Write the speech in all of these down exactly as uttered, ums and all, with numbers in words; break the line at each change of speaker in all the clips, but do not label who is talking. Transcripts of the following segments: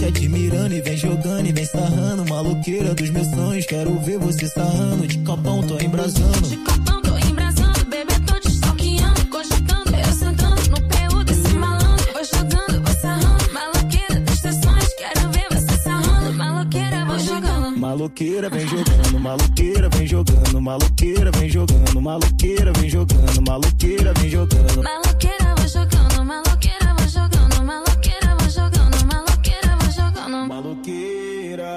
admirando e vem jogando e vem sarrando. Maloqueira dos meus sonhos, quero ver você sarrando. De copão tô embrasando.
De copão tô embrasando, bebê tô te stalkeando, cogitando, eu sentando no P U desse malandro. Vou jogando, vou sarrando, maloqueira dos teus sonhos, quero ver você sarrando. Maloqueira, vou jogando.
Maloqueira vem jogando, maloqueira vem jogando, maloqueira vem jogando, maloqueira vem jogando, maloqueira vem jogando.
Maloqueira, vou jogando, maloqueira, vou jogando, maloqueira, vou jogando, maloqueira, vou jogando.
Maloqueira.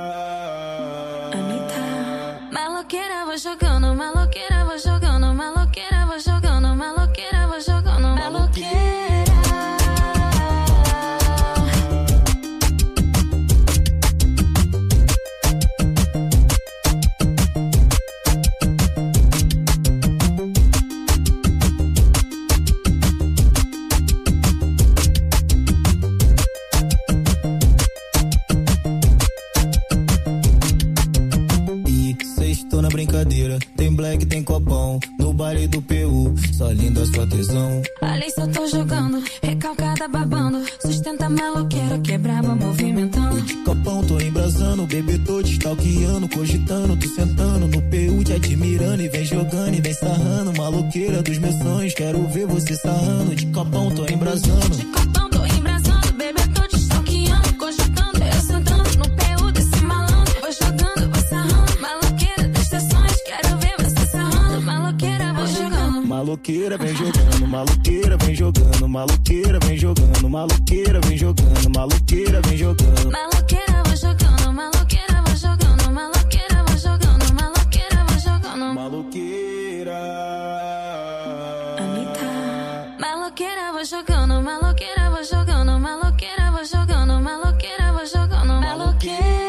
Anitta. Maloqueira, vou jogando, maloqueira, vou jogando, maloqueira, vou jogando, maloqueira, vou jogando, maloqueira.
Tem black, tem copão, no baile do P U, só linda sua tesão.
Ali só tô jogando, recalcada babando, sustenta maloqueira, que é braba movimentando.
De copão tô embrasando, bebê tô te stalkeando, cogitando, tô sentando no P U te admirando e vem jogando e vem sarrando. Maloqueira dos meus sonhos, quero ver você sarrando. De copão tô embrasando.
De copão tô embrasando, bebê tô te stalkeando, cogitando, eu sentando no P U desse malandro. Vou jogando, vou sarrando, maloqueira dos teus sonhos, quero ver você sarrando. Maloqueira, vou jogando.
Maloqueira vem jogando, maloqueira vem jogando, maloqueira vem jogando, maloqueira vem jogando, maloqueira vem jogando.
Maloqueira, vou jogando, maloqueira, vou jogando, maloqueira, vou jogando, maloqueira, vou jogando.
Maloqueira.
Anitta. Maloqueira, vou jogando, maloqueira, vou jogando, maloqueira, vou jogando, maloqueira, vou jogando, maloqueira.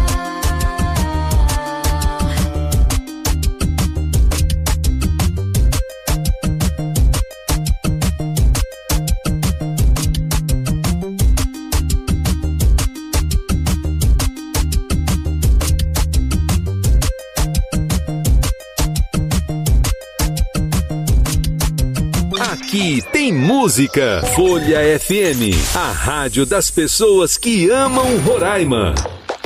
Aqui tem música. Folha F M, a rádio das pessoas que amam Roraima.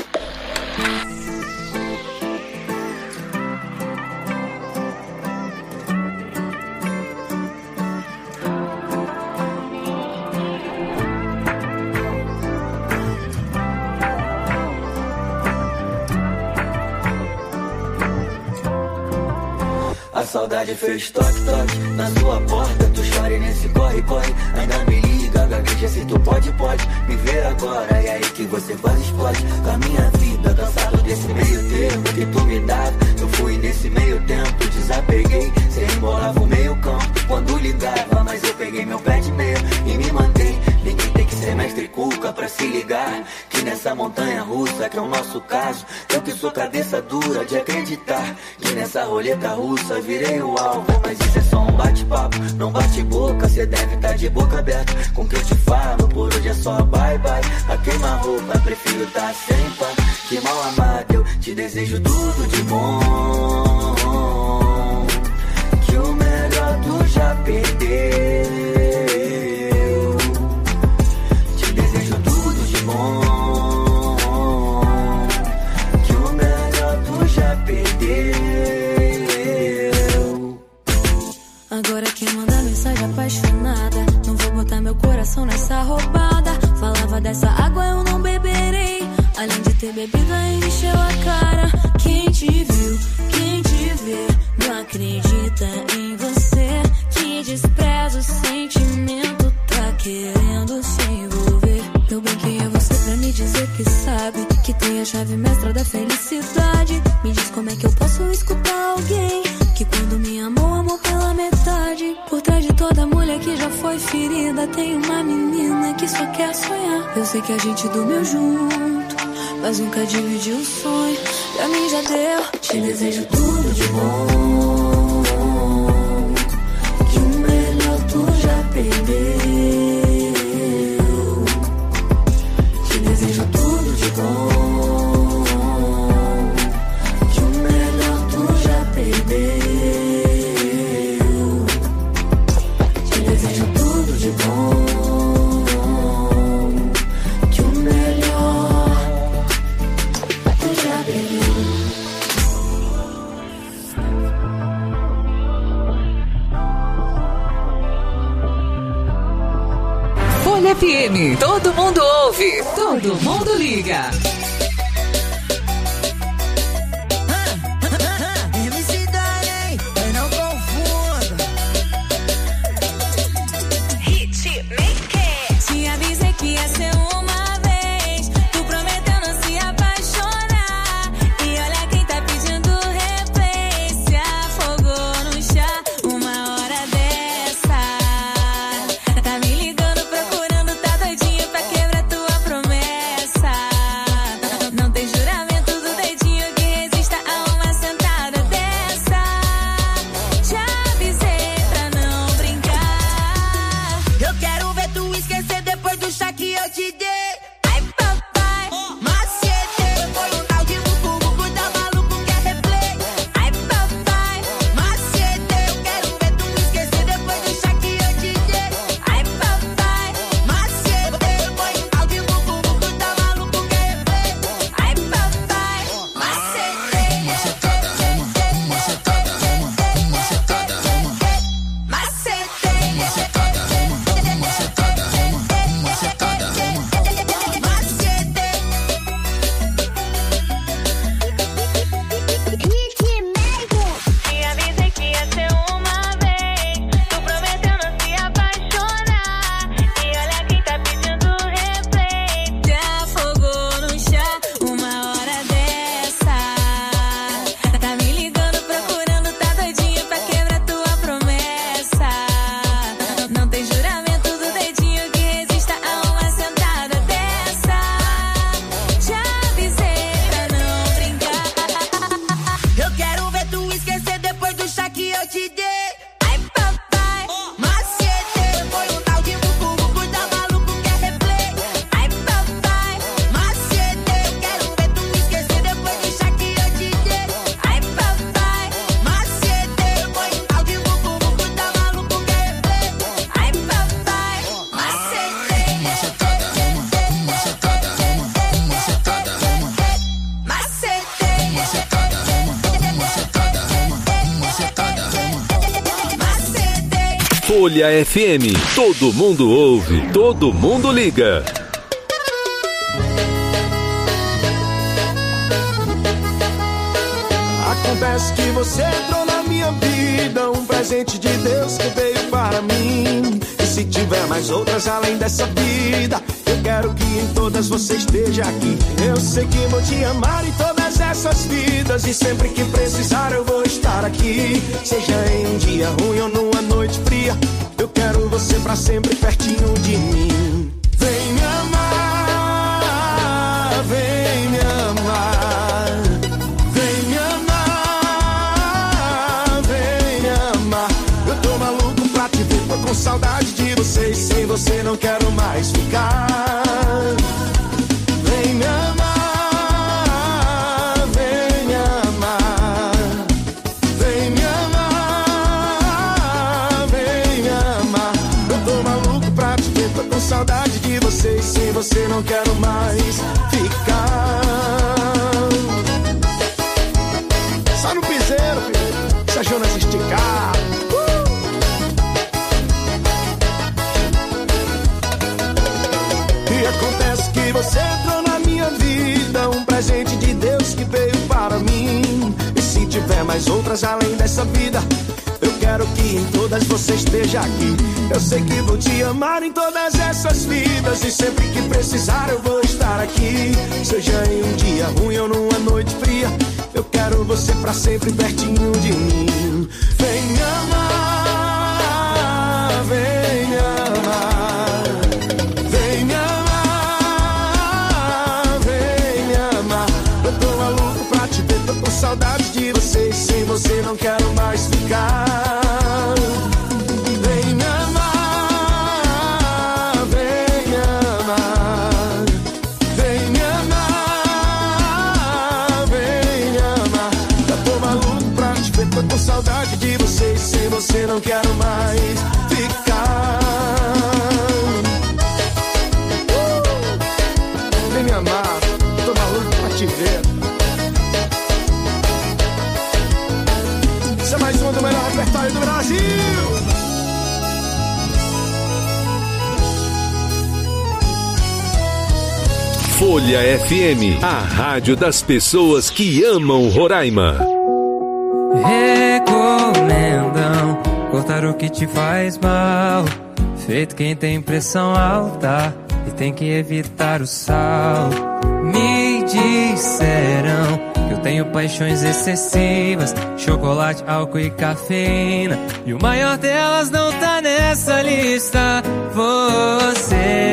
A saudade fez toque-toque na sua porta. Tu chora e nesse corre-corre. Ainda me liga, gagueja se tu pode, pode me ver agora. E aí que você quase explode com a minha vida. Cansado desse meio termo que tu me dava. Eu fui nesse meio tempo, desapeguei. Cê embolava o meio campo quando ligava. Mas eu peguei meu pé de meio e me mandei. Ninguém tem que ser mestre cuca pra se ligar que nessa montanha russa que é o nosso caso, eu que sou cabeça dura de acreditar que nessa roleta russa virei o alvo. Mas isso é só um bate-papo, não bate boca. Cê deve tá de boca aberta com o que eu te falo. Por hoje é só bye-bye, a queima-roupa. Prefiro tá sem pá, que mal amado. Eu te desejo tudo de bom, que o melhor tu já perdeu. Que o melhor tu já perdeu.
Agora quem manda mensagem apaixonada, não vou botar meu coração nessa roubada. Falava dessa água eu não beberei, além de ter bebido ainda encheu a cara. Quem te viu, quem te vê, não acredita em você. Que despreza o sentimento, tá querendo se envolver. Eu bem quem é você pra me dizer que sabe que tem a chave mestra da felicidade. Me diz como é que eu posso escutar alguém que quando me amou, amou pela metade. Por trás de toda mulher que já foi ferida tem uma menina que só quer sonhar. Eu sei que a gente dormiu junto, mas nunca dividiu um sonho. Pra mim já deu. Te desejo tudo de bom, que o melhor tu já perdeu. Desejo tudo de bom, que o melhor tu já perdeu. Te desejo tudo de bom, que o melhor
F M. Todo mundo ouve, todo mundo liga.
Folha F M, todo mundo ouve, todo mundo liga.
Acontece que você entrou na minha vida, um presente de Deus que veio para mim. E se tiver mais outras além dessa vida, eu quero que em todas você esteja aqui. Eu sei que vou te amar em todas essas vidas, e sempre que precisar eu vou estar aqui. Seja em um dia ruim ou numa noite fria, eu quero você pra sempre pertinho de mim. Vem me amar, vem me amar, vem me amar, vem me amar. Eu tô maluco pra te ver, tô com saudade de você, e sem você não quero mais ficar. Vem me amar, vem me amar, vem me amar, vem me amar. Eu tô maluco pra te ver, tô com saudade de você, e sem você não quero mais ficar. Só no piseiro, filho, se a Jonas esticar. E acontece que você entrou na minha vida, um presente de Deus que veio para mim. E se tiver mais outras além dessa vida, eu quero que em todas você esteja aqui. Eu sei que vou te amar em todas essas vidas, e sempre que precisar eu vou estar aqui. Seja em um dia ruim ou numa noite fria, eu quero você pra sempre pertinho de mim. Vem me amar, vem me amar, vem me amar, vem me amar. Eu tô maluco pra te ver, tô com saudade de você, e sem você não quero mais ficar. Vem me amar, vem me amar, vem me amar, vem me amar. Eu tô maluco pra te ver, tô com saudade de você, e sem você não quero mais ficar. Uh! Vem me amar, tô maluco pra te ver. Isso é mais um do melhor repertório do Brasil.
Folha F M, a rádio das pessoas que amam Roraima.
Recomendam cortar o que te faz mal, feito quem tem pressão alta e tem que evitar o sal. Me disseram que eu tenho paixões excessivas, chocolate, álcool e cafeína, e o maior delas não tá nessa lista. Você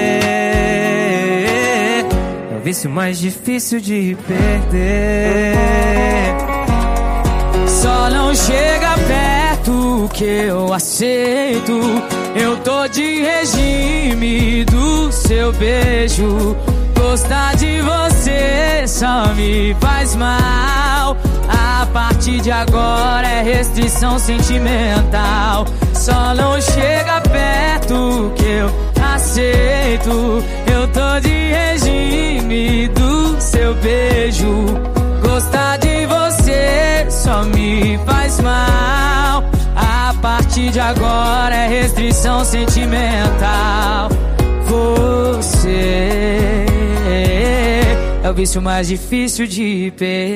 é o vício mais difícil de perder. Só não chega perto que eu aceito. Eu tô de regime do seu beijo. Gostar de você só me faz mal. A partir de agora é restrição sentimental. Só não chega perto que eu aceito. Eu tô de regime do seu beijo. Gostar de você só me faz mal. A partir de agora é restrição sentimental. Você é o vício mais difícil de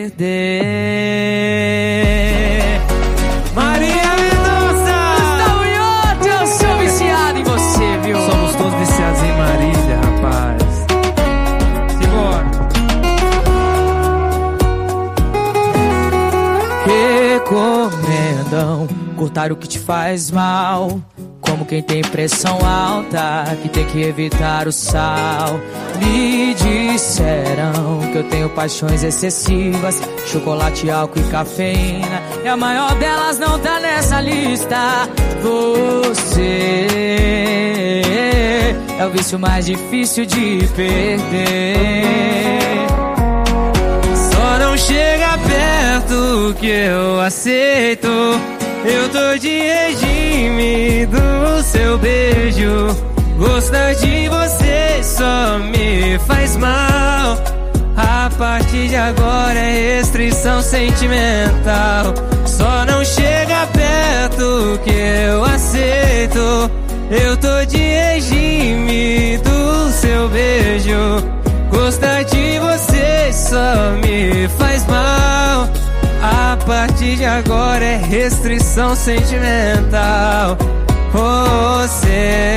perder. Maria Mendonça! Gustavo Iotti, eu sou viciado em você, viu? Somos todos viciados em Marília, rapaz. Simbora. Recomendam cortar o que te faz mal, como quem tem pressão alta, que tem que evitar o sal. Me disseram que eu tenho paixões excessivas, chocolate, álcool e cafeína, e a maior delas não tá nessa lista. Você é o vício mais difícil de perder. Só não chega perto que eu aceito. Eu tô de regime do seu beijo. Gostar de você só me faz mal. A partir de agora é restrição sentimental. Só não chega perto que eu aceito. Eu tô de regime do seu beijo. Gostar de você só me faz mal. A partir de agora é restrição sentimental. Você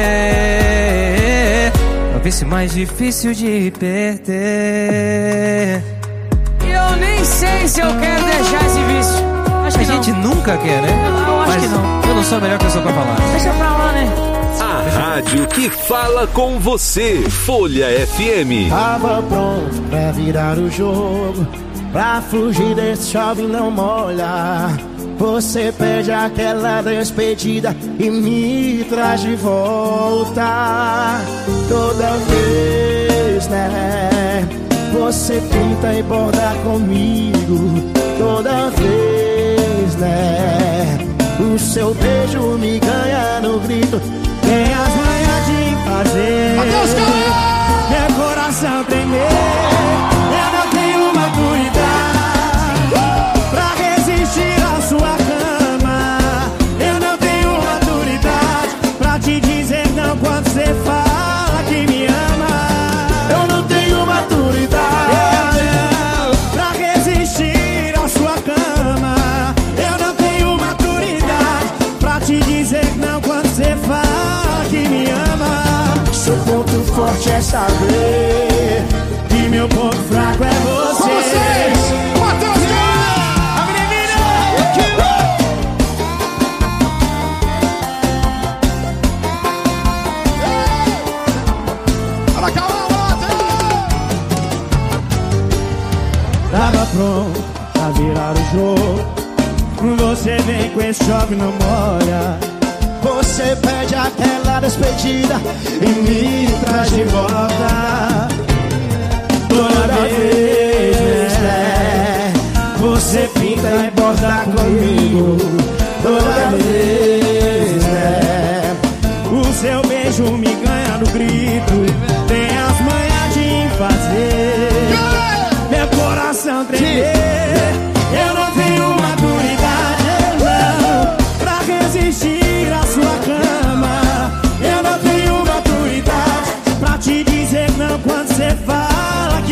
é o vício mais difícil de perder. E eu nem sei se eu quero deixar esse vício. Acho que a gente nunca quer, né? Eu acho Mas que não. Eu não sou a melhor pessoa pra falar. Deixa pra lá, né?
A rádio que fala com você. Folha F M.
Tava pronto pra virar o jogo, pra fugir desse chove não molha. Você pede aquela despedida e me traz de volta. Toda vez, né? Você pinta e borda comigo. Toda vez, né? O seu beijo me ganha no grito. Tem as manhas de fazer meu coração tremer. Eu não tenho maturidade pra resistir à sua cama. Eu não tenho maturidade pra te dizer não quando você fala que me ama. Eu não tenho maturidade pra resistir à sua cama. Eu não tenho maturidade pra te dizer não quando você fala que me ama. Seu ponto forte é saber que meu ponto fraco é você. Com vocês, Matheus Guerra, a menina. Tava pronto a virar o jogo. Você vem com esse chove não molha. Você pede aquela despedida e me traz de volta. Toda vez, né? Você pinta e borda comigo. Toda vez, né? O seu beijo me ganha no grito. Tem as manhas de fazer meu coração tremer. Eu não tenho maturidade, não, pra resistir à sua cama. Eu não tenho maturidade pra te dizer não quando você fala que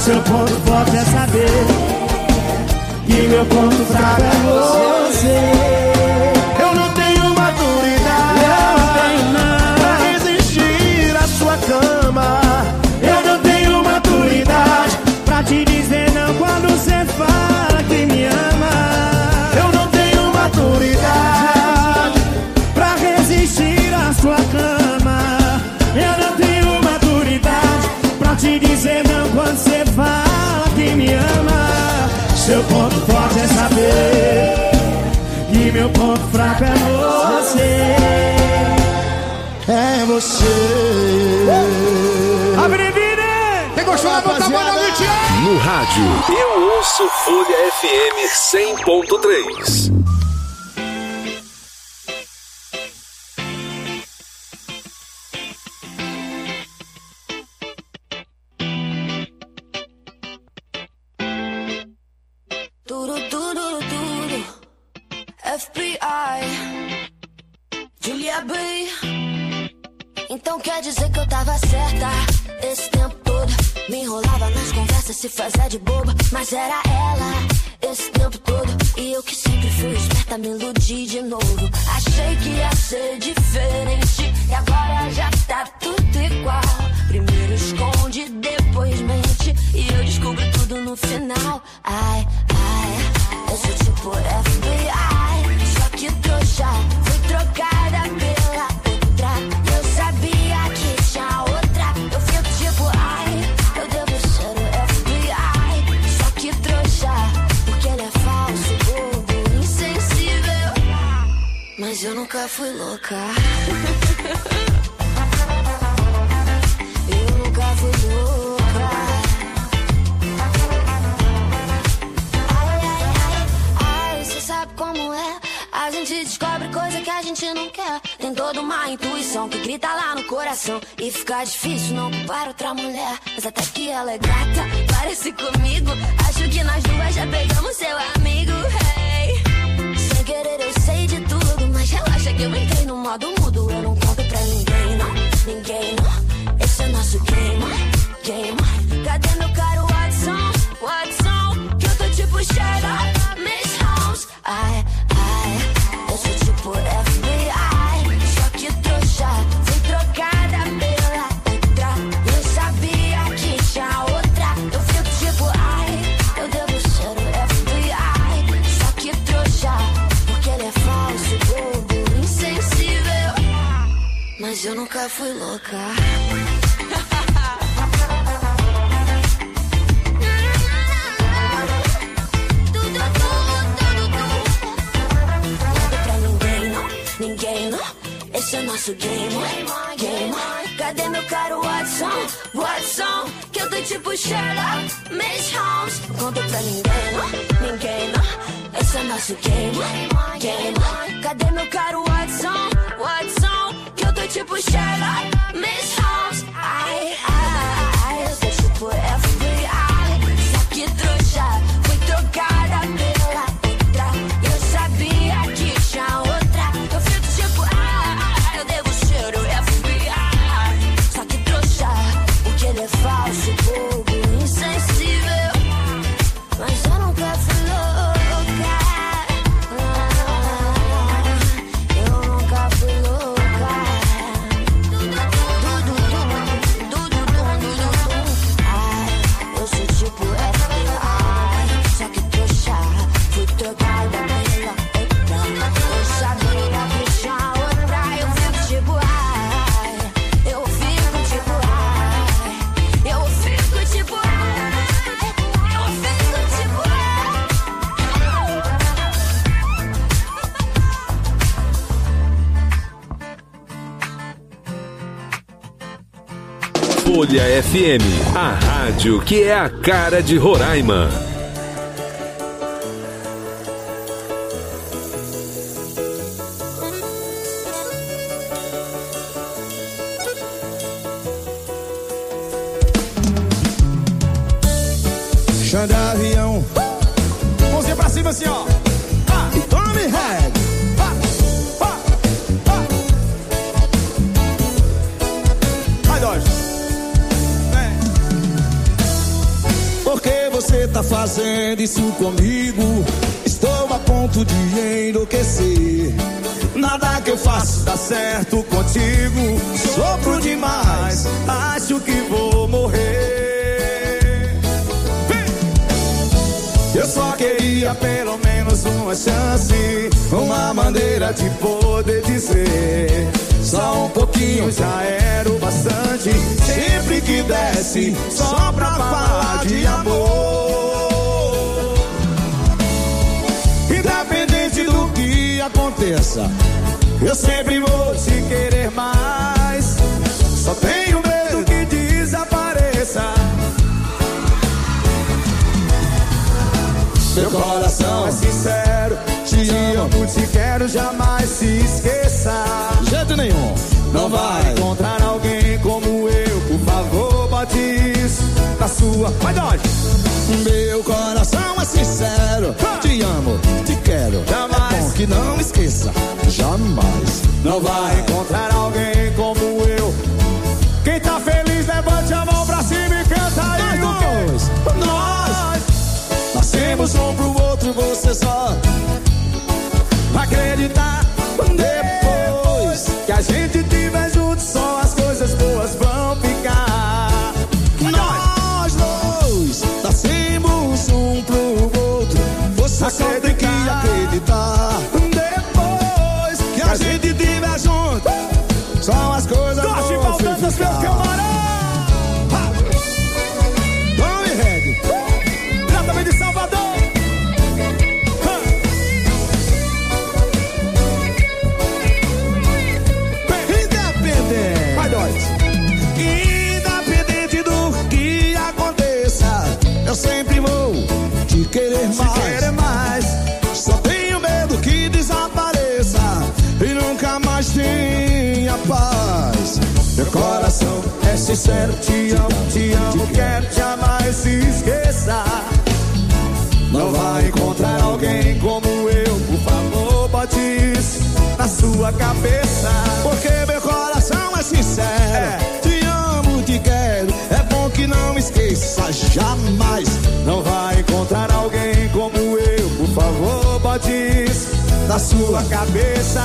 Seu ponto forte é saber que meu ponto fraco é você. Eu não tenho maturidade, eu não tenho não, pra resistir à sua cama. Eu não tenho maturidade pra te dizer não quando você fala que me ama. Eu não tenho maturidade pra resistir à sua cama. Eu não tenho maturidade pra te dizer não quando você fala que me ama. Seu ponto forte é saber que meu ponto fraco é você. É você. Abrevine! Quem gostou da botar a mão no Thiago?
No rádio, eu ouço Folha F M cem ponto três.
Tudo, tudo, tudo. F B I, Julia B. Então quer dizer que eu tava certa esse tempo todo. Me enrolava nas conversas, se fazia de boba, mas era ela esse tempo todo. E eu que sempre fui esperta, me iludi de novo. Achei que ia ser diferente e agora já tá tudo igual. Primeiro esconde, depois mente, e eu descubro tudo no final. Ai, ai, eu sou tipo F B I, só que trouxa, fui trocada pela outra. Eu sabia que tinha outra. Eu fico tipo, ai, eu devo ser o F B I, só que trouxa, porque ele é falso, bobo, insensível. Mas eu nunca fui louca. Eu nunca fui louca. Ai, ai, ai, ai, cê sabe como é. A gente descobre coisa que a gente não quer. Tem toda uma intuição que grita lá no coração. E fica difícil não culpar outra mulher. Mas até que ela é gata, parece comigo. Acho que nós duas já pegamos seu amigo. Hey, sem querer eu sei de tudo, mas relaxa que eu entrei no modo mudo. Eu não conto pra ninguém, não, ninguém, não. Esse é nosso game, game. Cadê meu caro Watson, Watson? Que eu tô tipo Sherlock, Miss Holmes. Ai, ai, eu sou tipo F B I, só que trouxa, fui trocada pela outra. Eu sabia que tinha outra. Eu fico tipo, ai, eu devo ser o F B I, só que trouxa, porque ele é falso, bobo, insensível. Mas eu nunca fui louca. Ninguém, não, esse é nosso game, game. Cadê meu caro Watson, Watson? Que eu tô tipo Sherlock, Miss Holmes. Conta pra ninguém, não, ninguém, não. Esse é nosso game, game. Cadê meu caro Watson, Watson? Que eu tô tipo Sherlock, Miss Holmes. Ai, ai, ai, eu sou tipo F B I, só que trouxa, fui trocada pela outra. Eu sabia que tinha outra. Falso, bobo, insensível. Mas eu nunca fui louca. Eu nunca fui louca. Ai, eu sou tipo F B I, só que trouxa, fui trocada pela outra. Eu sabia que tinha outra. Eu fico tipo ai, eu fico tipo ai. Eu fico tipo, eu fico tipo.
Folha F M, a rádio que é a cara de Roraima.
Xande avião, mãozinha pra cima assim, ó. Ah, e tome head. Ah, ah, ah. Vai, Dodge. Por que você tá fazendo isso comigo? Estou a ponto de enlouquecer. Nada que eu faço dá certo contigo. Sofro demais, acho que vou morrer. Eu só queria pelo menos uma chance, uma maneira de poder dizer: só um pouquinho já era o bastante. Sempre que desce, só pra falar de amor. Independente do que aconteça, eu sempre vou te querer mais. Só tenho medo que desapareça. Meu coração é sincero, te amo, te quero, jamais se esqueça. De jeito nenhum. Não vai encontrar alguém como eu, por favor, bote isso na sua. Vai, Dodge. Meu coração é sincero, te amo, te quero, jamais. É bom que não esqueça, jamais. Não vai encontrar alguém como eu. Quem tá feliz, levante a mão pra cima e canta aí. Nós dois, nós nascemos um pro outro, você só acreditar. Depois que a gente tiver junto, só as coisas boas vão ficar. Nós dois nascemos um pro outro, você só tem que acreditar. Depois que a gente tiver junto, só as coisas vão ficar. Vamos, Reg, diretamente de Salvador. Independente do que aconteça, eu sempre vou te querer mais. Te querer mais. Só tenho medo que desapareça e nunca mais tenha paz. Meu coração é sincero, te amo, te amo, quero, jamais se esqueça. Não vai encontrar alguém como eu, por favor, bote isso na sua cabeça. Porque meu coração é sincero, é. Te amo, te quero, é bom que não esqueça, jamais. Não vai encontrar alguém como eu, por favor, bote isso na sua cabeça.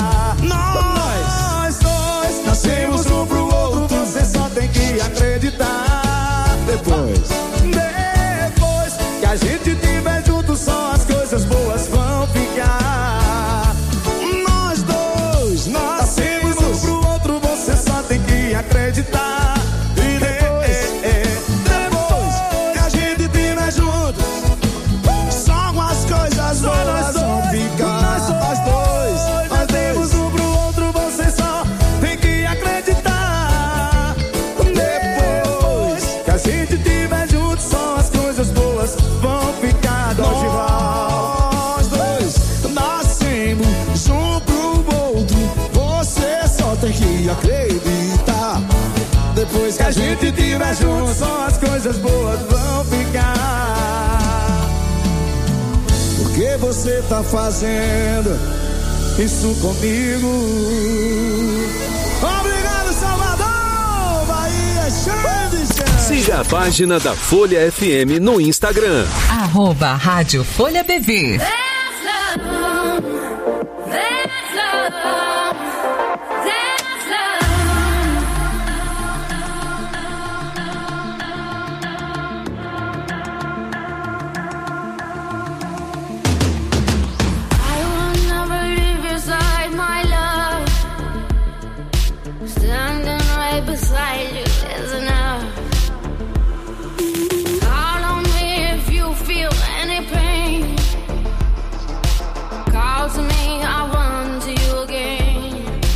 Nós dois nascemos um pro outro, você só tem que acreditar. Depois, depois que a gente tiver junto, só as coisas boas vão ficar. Nós dois nascemos um pro outro, você só tem que acreditar. E depois, é, é, depois que a gente tiver junto, só as coisas boas vão ficar. Nós dois nascemos um pro outro, você só tem que acreditar. Depois que a gente tiver junto, só as coisas boas vão ficar. Nós dois nascemos um pro outro, você só tem que acreditar. Depois que a gente tiver junto, só as coisas boas vão ficar. Por que você tá fazendo isso comigo? Obrigado, Salvador, Bahia, Xande.
Siga a página da Folha F M no Instagram.
Arroba Rádio Folha B V.
That's love. That's love. That's love. I will never leave your side, my love. Standing right beside you is enough. Call on me if you feel any pain. Call to me, I'll run to you again.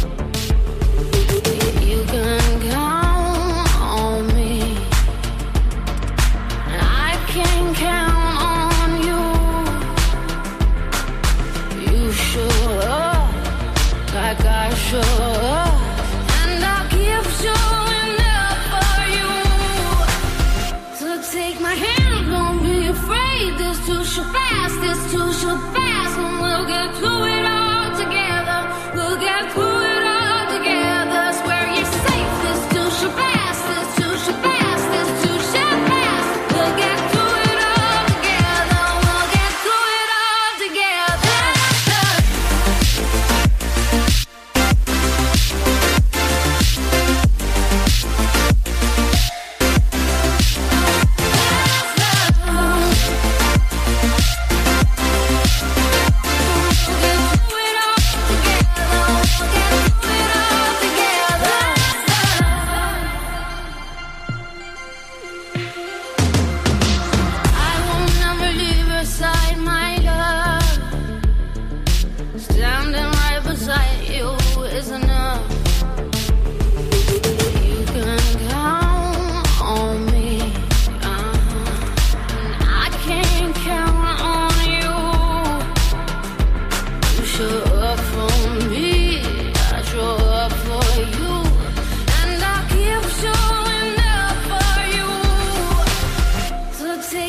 You can count on me, and I can count on you. You show up like I show up, and I'll keep showing up for you. So take my hand, don't be afraid. This too shall pass, this too shall pass, and we'll get through it all together. We'll get through it all together. Swear you're safe. This too shall pass, this too shall pass, this too shall pass. We'll get through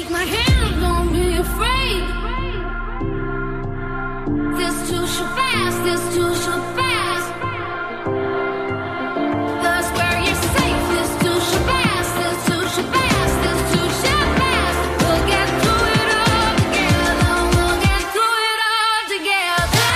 Take my hand, don't be afraid. This too shall pass, this too shall pass. Cause where you're safe, this too shall pass, this too shall pass, this too shall pass. We'll get through it all together, we'll get through it all together.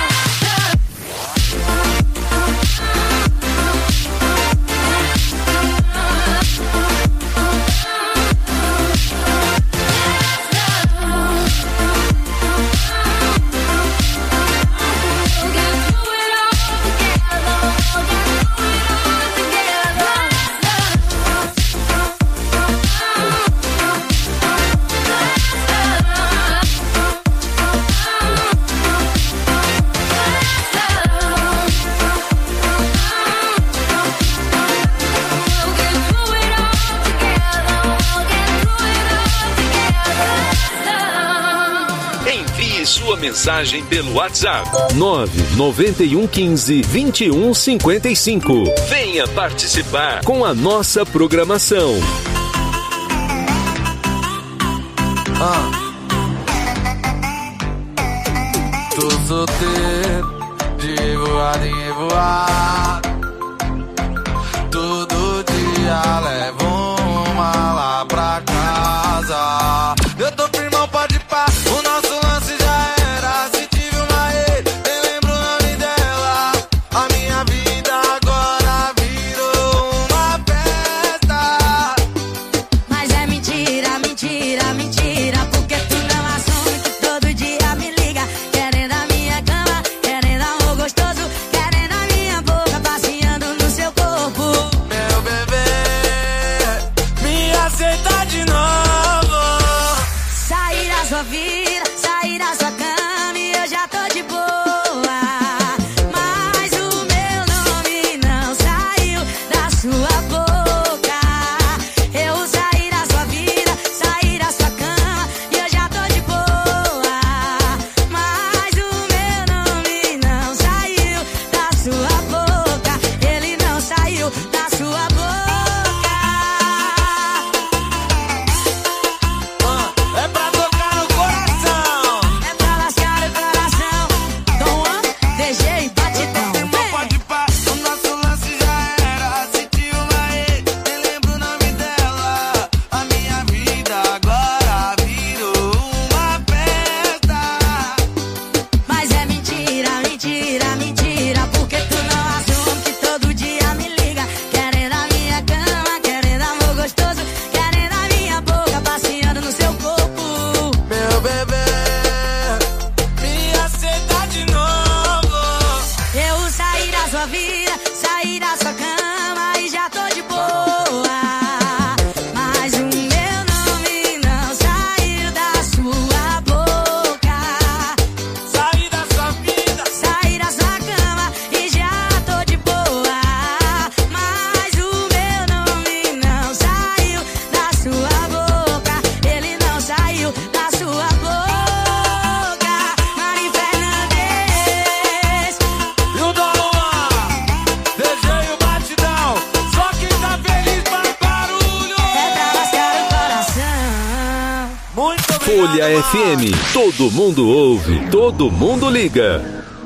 Sua mensagem pelo WhatsApp nove nove um um cinco, vinte e um cinquenta e cinco. Venha participar com a nossa programação.
Ah. Tô solteiro, de voar em voar. Todo dia levo uma lá pra casa. Eu tô firmão, pode pá, o nosso lance já era. Se tive uma ele, nem lembro o nome dela. A minha vida agora virou uma festa.
Mas é mentira, mentira, mentira, porque tu não assume que todo dia me liga, querendo a minha cama, querendo amor gostoso, querendo a minha boca, passeando no seu corpo.
Meu bebê, me aceita de novo.
Sair da sua vida, sair da sua cama e eu já tô de boa. Mas o meu nome não saiu da sua boca. Eu saí da sua vida, saí da sua cama e eu já tô de boa. Mas o meu nome não saiu da sua boca. Ele não saiu da sua boca.
É pra tocar no coração.
É pra lascar o coração. Dom Juan, D J Batidão.
Não pode pá, o nosso lance já era. Se tinha uma ex, nem lembro o nome dela. A minha vida agora virou uma festa.
Mas é mentira, mentira, mentira, porque tu não assume que todo dia me liga, querendo a minha cama, querendo amor gostoso, querendo a minha boca, passeando no seu corpo.
Meu bebê, me aceita de novo.
Eu saí da sua vida, saí da sua cama e já tô de boa. Mas o meu nome não saiu da sua boca.
Saí da sua vida.
Saí da sua cama e já tô de boa. Mas o meu nome não saiu da sua boca. Ele não saiu da sua boca. Mari Fernandes.
E o Dom Juan, D J o Batidão. Só quem tá feliz faz barulho.
É pra lascar o coração.
Muito obrigado,
Folha
mano.
F M. Todo mundo ouve, todo mundo liga.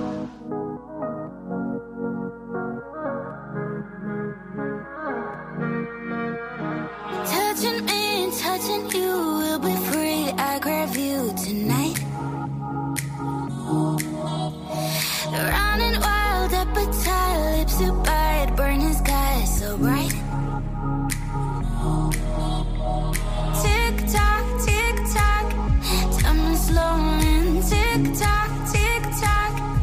Touching me, touching you, we'll be free. I grab you tonight. Running wild, appetite, lips to bite, burning sky so bright. Tick tock, tick tock, time is slowing. Tick tock, tick tock.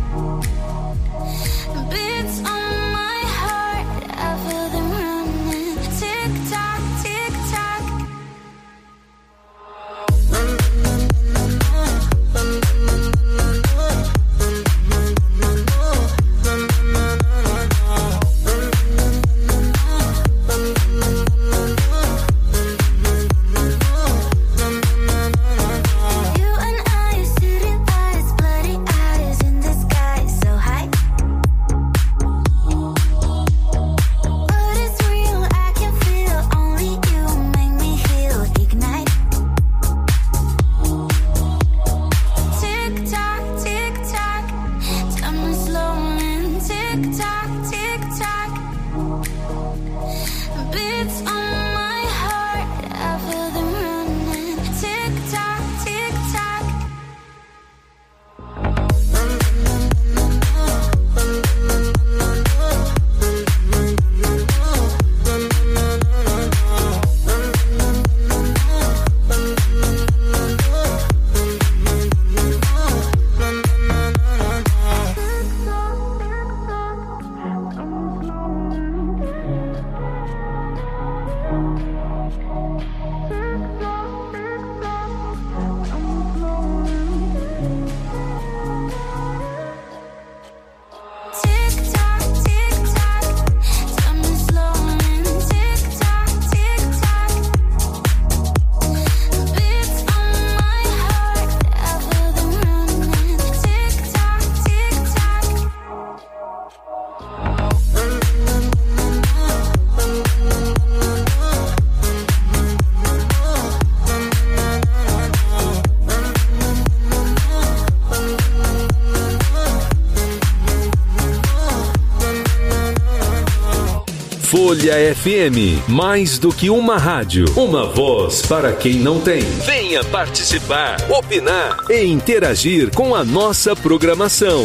Folha F M, mais do que uma rádio, uma voz para quem não tem. Venha participar, opinar e interagir com a nossa programação.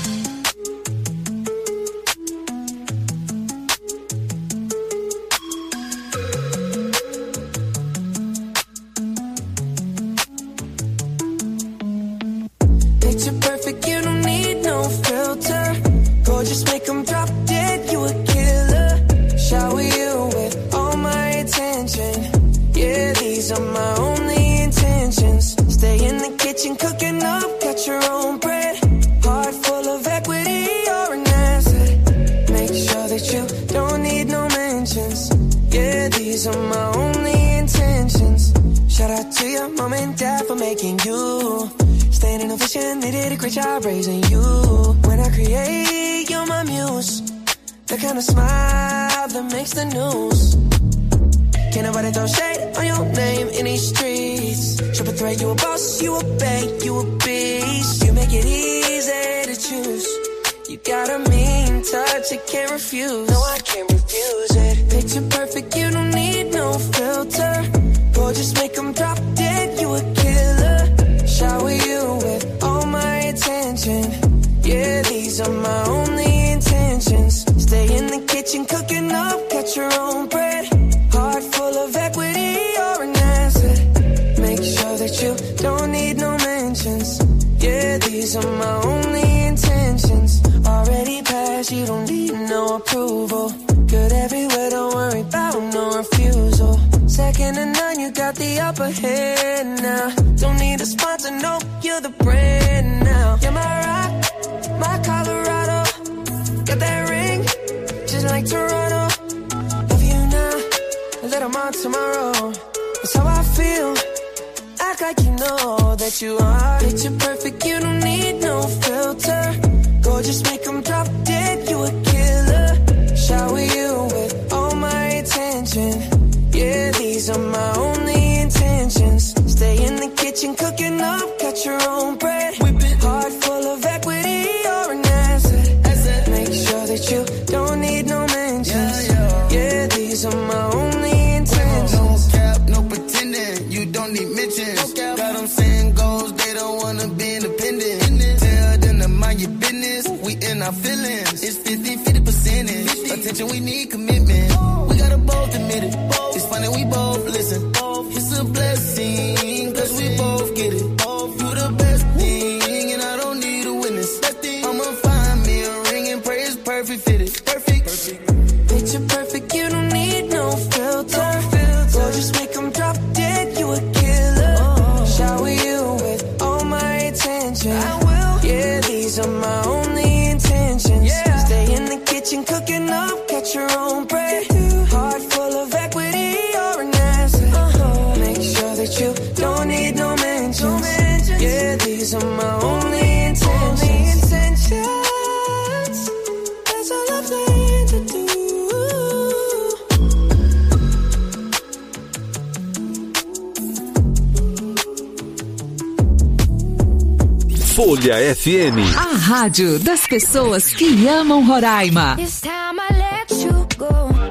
Folha F M,
a rádio das pessoas que amam Roraima.
This time I let you go.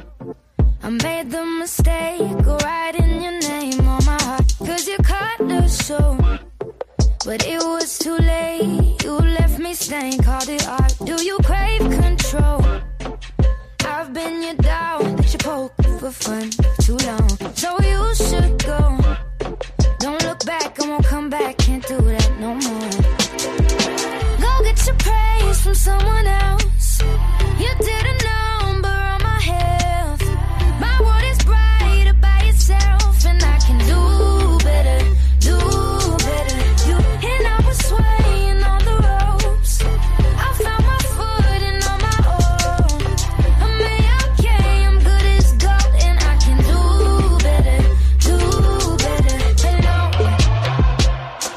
I made the mistake of writing your name on my heart, cause you cut the show. But it was too late, you left me stained, called it art. Do you crave control? I've been your dog that you poke for fun for too long. So you should go. Don't look back, I won't come back, can't do that no more. Go get your praise from someone else. You did a number on my health. My world is brighter by itself, and I can do better, do better. You and I was swaying on the ropes. I found my footing on my own. I'm A-okay, I'm good as gold, and I can do better, do better. Hello.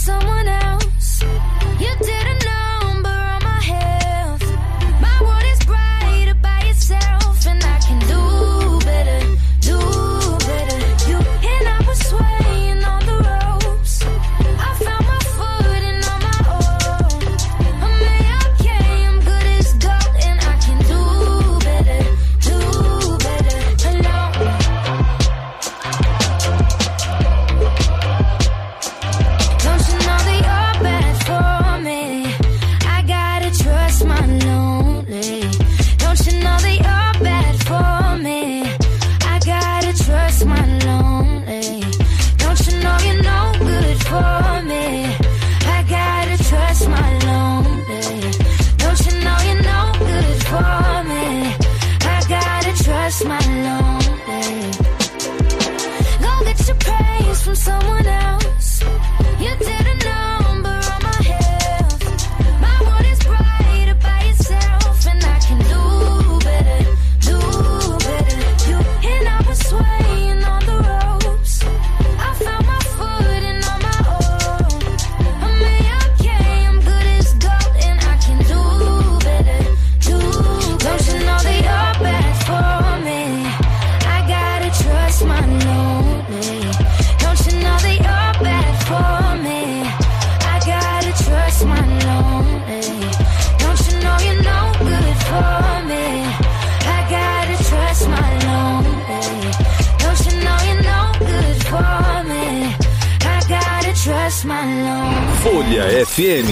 someone else. You did a number on my health. My world is brighter by yourself, and I can do better, do better. You and I were swaying on the ropes. I found my footing on my own. I'm A-okay, I'm good as gold, and I can do better, do better alone. Don't you know that you're bad for me? I gotta trust my lonely. Don't you know that you're bad for me? I gotta trust my lonely. Don't you know you're no good for me? I gotta trust my lonely. Don't you know you're no good for me? I gotta trust my lonely. Go get your praise from someone else. You did a number on my health. My world is brighter by yourself, and I can do better, do better. You and I were swaying on the ropes. I found my footing on my own. I'm A-okay, I'm good as gold, and I can do better, do better. Don't you know that you're bad for me? I gotta trust my lonely. Don't you know that you're bad for me? I gotta trust my lonely. Don't you know you're no good for me? I gotta trust my lonely. Don't you know you're no good for me? I gotta trust my lonely.
Folha F M.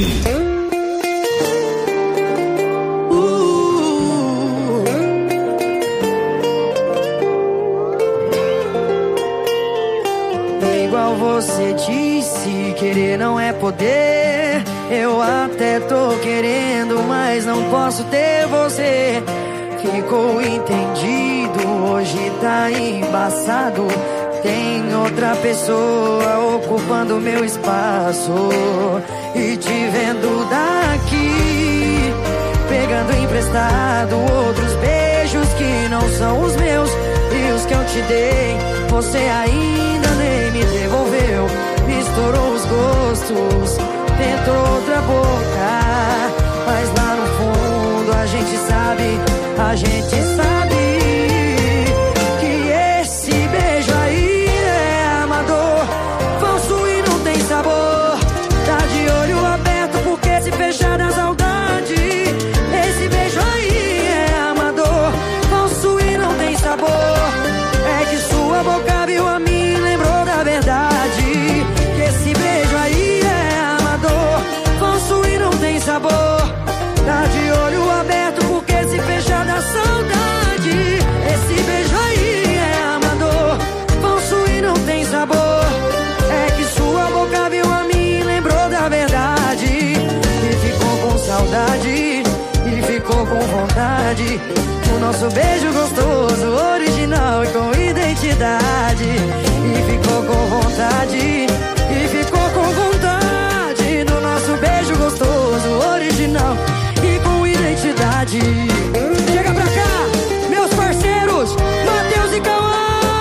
Igual você disse, querer não é poder. Eu até tô querendo, mas não posso ter você. Ficou entendido, hoje tá embaçado. Tem outra pessoa ocupando meu espaço. E te vendo daqui, pegando emprestado outros beijos que não são os meus. E os que eu te dei, você ainda nem me devolveu. Misturou os gostos, tentou outra boca. Mas lá no fundo a gente sabe, a gente sabe que esse beijo aí é amador, falso e não tem sabor. Tá de olho aberto porque se fechar na saudade. Esse beijo aí é amador, falso e não tem sabor. É que sua boca viu a mim e lembrou da verdade. Que esse beijo aí é amador, falso e não tem sabor. Tá de olho aberto porque se fechar da saudade. Esse beijo aí é amador, falso e não tem sabor. É que sua boca viu a mim e lembrou da verdade. E ficou com saudade, e ficou com vontade. O nosso beijo gostoso, original e com identidade. E ficou com vontade, e ficou com vontade. Do nosso beijo gostoso, original e com identidade. Chega pra cá, meus parceiros, Matheus e Cauã.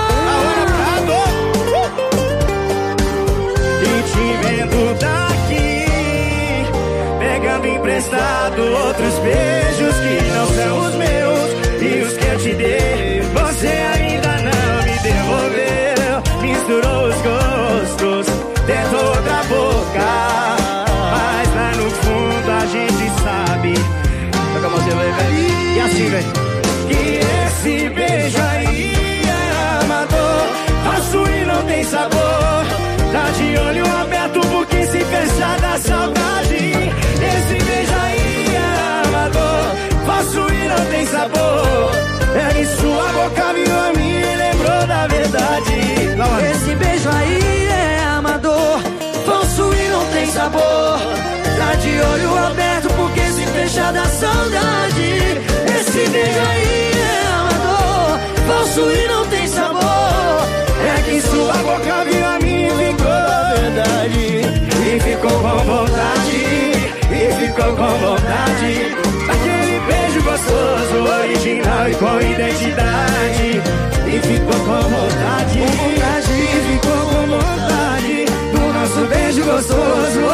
E te vendo daqui, pegando emprestado outros beijos que não são os meus. E os que eu te dei, você ainda não me devolveu. Misturou os gostos, tentou outra boca. Mas lá no fundo a gente sabe. Toca a mãozinha, velho. E assim, velho. Que esse beijo aí é amador, falso e não tem sabor. Tá de olho aberto porque se fechar da saudade. Esse beijo aí é amador, falso e não tem sabor. É que sua boca viu a mim e lembrou da verdade.
Esse beijo aí é amador, falso e não tem sabor. Tá de olho aberto porque se fechar da saudade. Esse beijo aí é amador, falso e não tem sabor.
É que sua boca viu a mim e ficou da verdade. E ficou com vontade, e ficou com vontade. Aquele beijo gostoso, original e com identidade. E ficou com vontade, com vontade, e ficou com vontade. Do nosso beijo gostoso,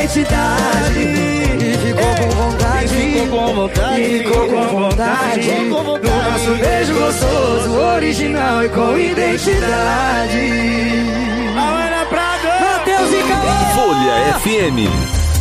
identidade. E ficou com vontade, ficou com vontade, ficou com vontade. No nosso beijo gostoso, original e com identidade. Matheus e Cauã.
Folha F M.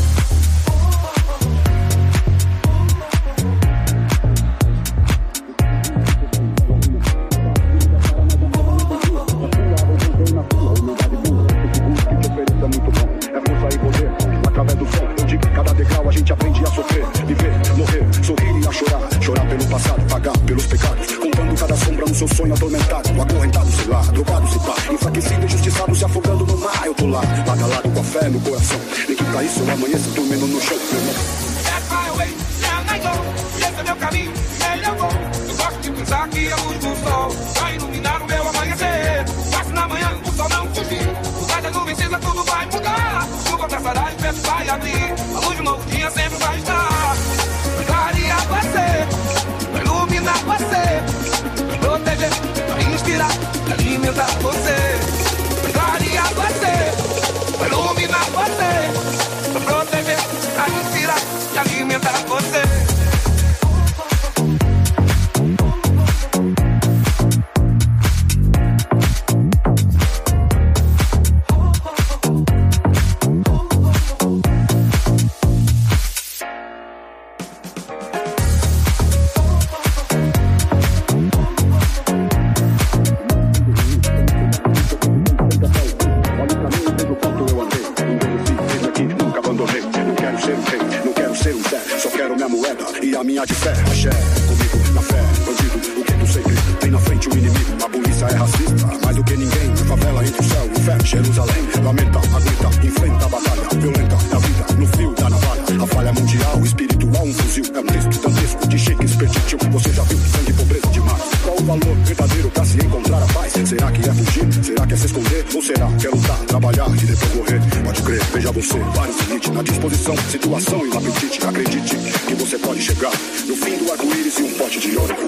Seu sonho atormentado, acorrentado, sei lá, drogado, se pá, enfraquecido, injustiçado, se afogando no mar, eu tô lá, lado a lado com a fé no coração, nem que pra isso eu amanheça dormindo no chão, meu irmão.
That's my way, now I go, esse é meu caminho, melhor vou, eu gosto de pensar que a luz do sol vai iluminar o meu amanhecer, passe na manhã, o sol não fugir, o sai da nuvem cinza, tudo vai mudar, chuva passará e o vento vai abrir, a luz de um novo dia sempre vai estar, vai clarear você, vai iluminar você, proteger, vai inspirar, vai alimentar você, vai clarear você, vai iluminar você, vai proteger, vai inspirar, vai alimentar você.
De fé, axé, comigo na fé, bandido, o que tu sempre tem na frente o inimigo, a polícia é racista, mais do que ninguém, favela entre o céu e o inferno, Jerusalém, lamenta, aguenta, enfrenta a batalha, violenta da vida, no fio da navalha, a falha mundial, espiritual, um fuzil, é um texto dantesco de Shakespeare, tio, você já viu sangue e pobreza demais, qual o valor verdadeiro pra se encontrar a paz, será que é fugir, será que é se esconder, ou será que é lutar, trabalhar e depois morrer, pode crer, veja você, vários limites na disposição, situação e no apetite, acredite que você pode chegar no fim do arco-íris e um pote de ouro.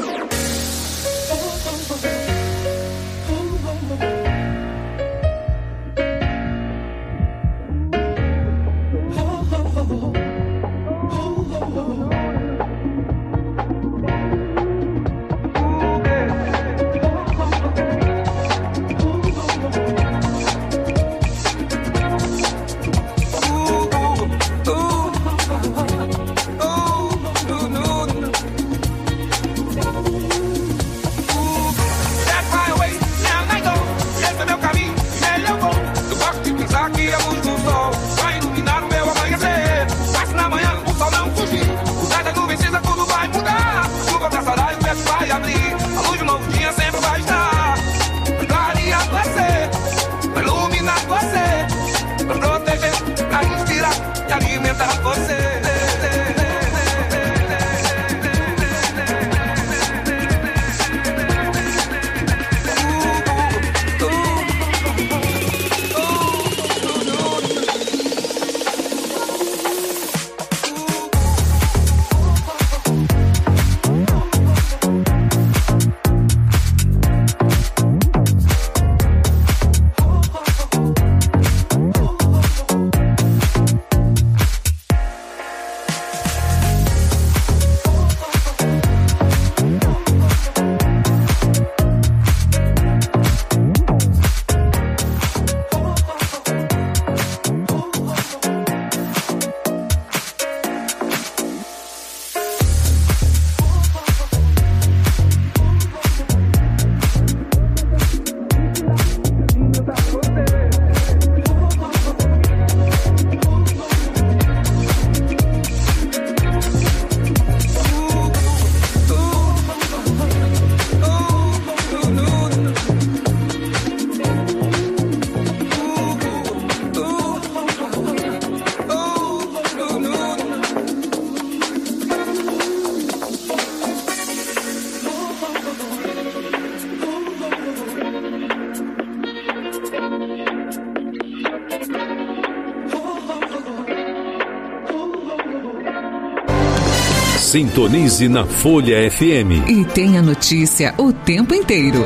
Sintonize na Folha F M.
E tenha notícia o tempo inteiro.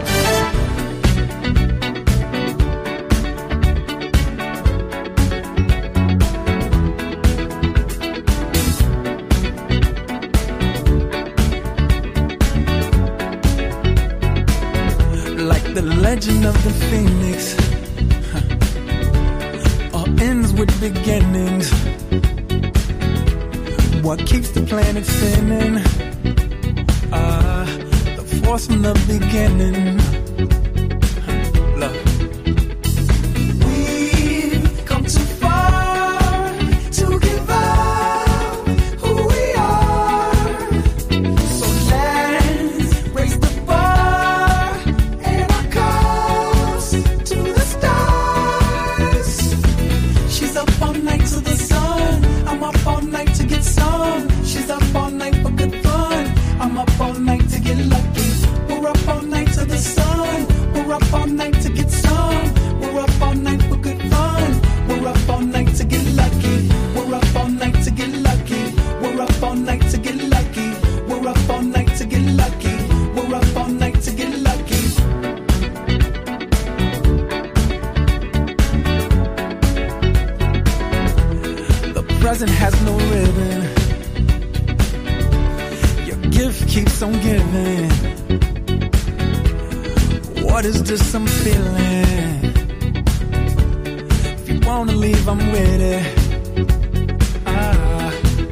origin of the phoenix. Huh. All ends with beginnings. What keeps the planet spinning? Ah, uh, the force from the beginning. Huh. Love. We've come too far to give up who we are. So let's raise the bar and our cups to the stars. She's up all night to the sun. I'm up all night to get some. She's up all night for good fun. I'm up all night to get lucky. We're up all night to the sun. We're up all night to get some. We're up all night for good fun. We're up all night to get lucky. We're up all night to get lucky. We're up all night to get lucky. We're up all night to get lucky. We're up all night to get lucky. The present has no ribbon. Your gift keeps on giving. What is this I'm feeling? If you wanna leave, I'm with it. Ah.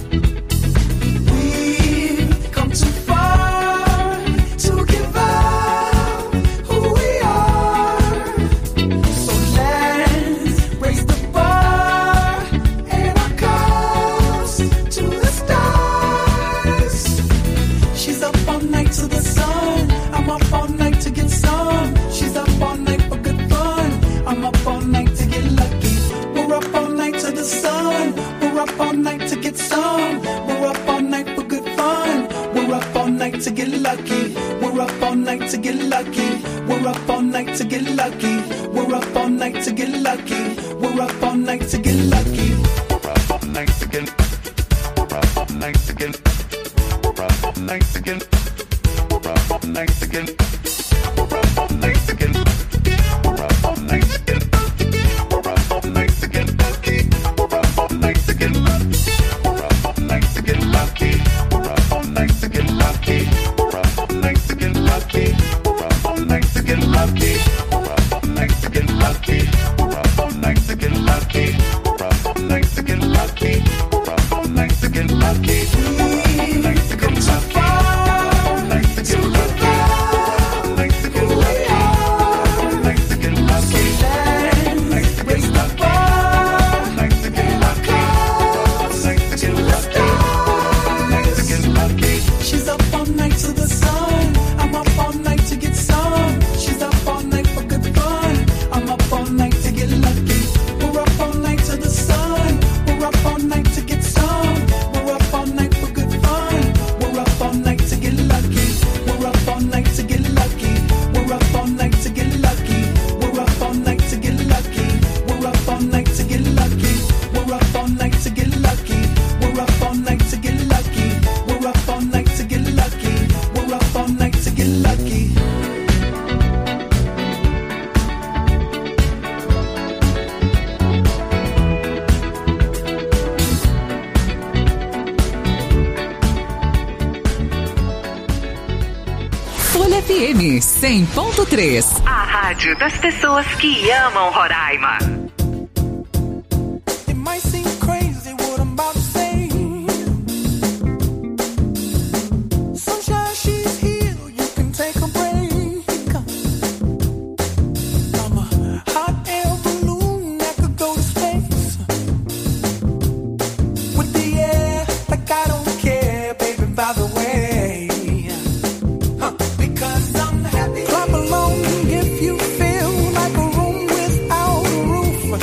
We've come too far to give up who we are. So let's raise the bar and our cups to the stars. She's up all night to the sun. I'm up all night to get some. She's up all night for good fun. I'm up all night to get lucky. We're up all night to the sun. We're up all night to get some. We're up all night for good fun. We're up all night to get lucky. We're up all night to get lucky. We're up all night to get lucky. We're up all night to get lucky. We're up all night to get lucky. We're up all night to get. We're up all night to get. We're up all night to get. We're up all night to get. We're up all night to get. We're up all night to get. We're up all night to get lucky. We're up all night to get lucky. We're up all night to get lucky. We're up all night to get lucky. We're up all night to get lucky. We're up all night to get lucky. We're up all night to get lucky. We're up all night to get lucky. We're up all night to get lucky. We're up all night to get lucky. We're up all night to get lucky.
cem ponto três. A rádio das pessoas que amam Roraima.
Clap along if you feel like a room without a roof.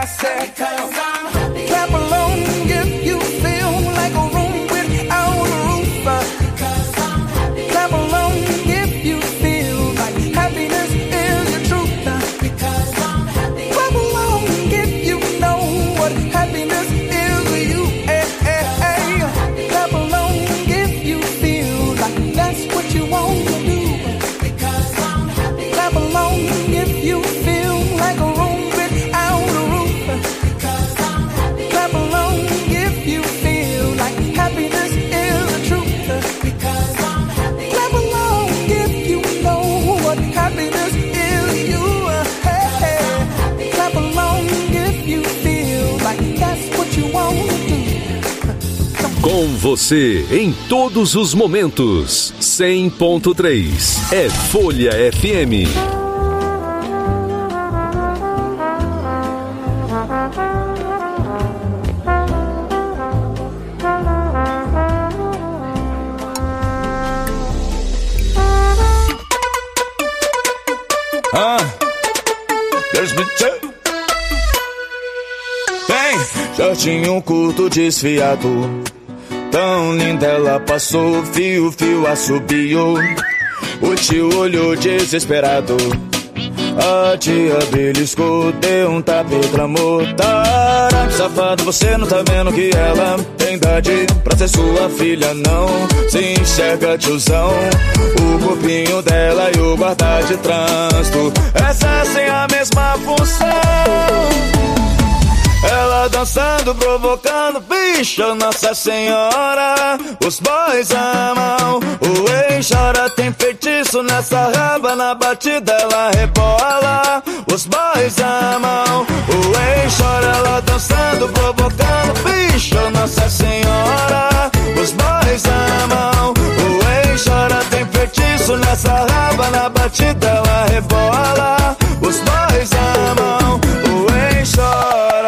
said, clap along if you feel like a room without a roof. Clap along if you feel like happiness is the truth. Clap along if you know what happiness is to you. Hey, hey, hey. Clap along if you feel like that's what you want to do. Clap along if you feel like a room without a roof. Clap along if you feel like happiness is the truth. Clap along if you know what happiness is to you. Hey, hey. Clap along if you feel like that's what you want to do.
Com você em todos os momentos. cem ponto três é Folha F M.
Ah, there's me too. Bem, shortinho curto desfiado, tão linda ela passou, fio, fio assobiou. O tio olhou desesperado, a tia beliscou, deu um tapa e clamou: Tarado, safado, você não tá vendo que ela tem idade pra ser sua filha, não se enxerga, tiozão. O corpinho dela e o guarda de trânsito exercem a mesma função. Ela dançando, provocando, bicho, Nossa Senhora. Os boys amam, o ex chora, tem feitiço nessa raba, na batida ela rebola. Os boys amam, o ex chora, ela dançando, provocando, bicho, Nossa Senhora. Os boys amam, o ex chora, tem feitiço nessa raba, na batida ela rebola. Os boys amam, o ex chora.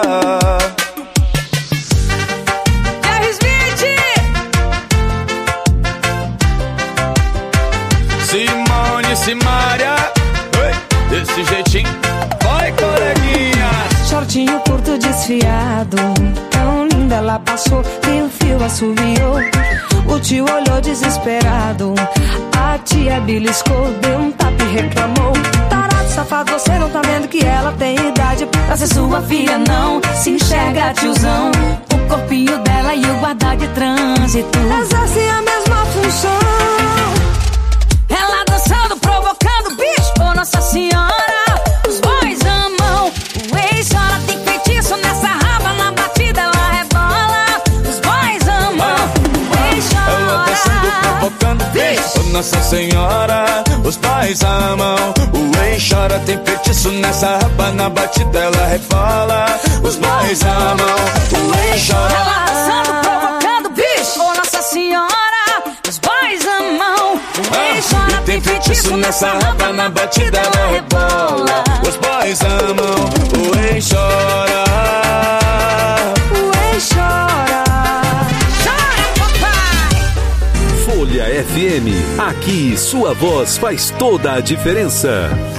Simária, desse jeitinho, vai coleguinha.
Shortinho curto desfiado, tão linda ela passou, fio, fio assobiou. O tio olhou desesperado, a tia beliscou, deu um tapa e reclamou: Tarado, safado, você não tá vendo que ela tem idade pra ser sua filha, não se enxerga, tiozão. O corpinho dela e o guarda de trânsito exercem a mesma função. Ela dançando, provocando, bicho, oh Nossa Senhora. Os boys amam, o ex chora, tem feitiço nessa raba, na batida ela rebola. Os boys amam, o ex chora.
Ela dançando, provocando, bicho, oh Nossa Senhora. Os boys amam, o ex chora, tem feitiço nessa raba, na batida ela rebola. Os boys amam, o ex chora.
Ela dançando, provocando, bicho, oh Nossa Senhora. Os boys amam, o ex chora,
tem feitiço nessa raba, na batida ela rebola. Os boys amam, o ex chora.
O ex chora. Chora, papai.
Folha F M, aqui sua voz faz toda a diferença.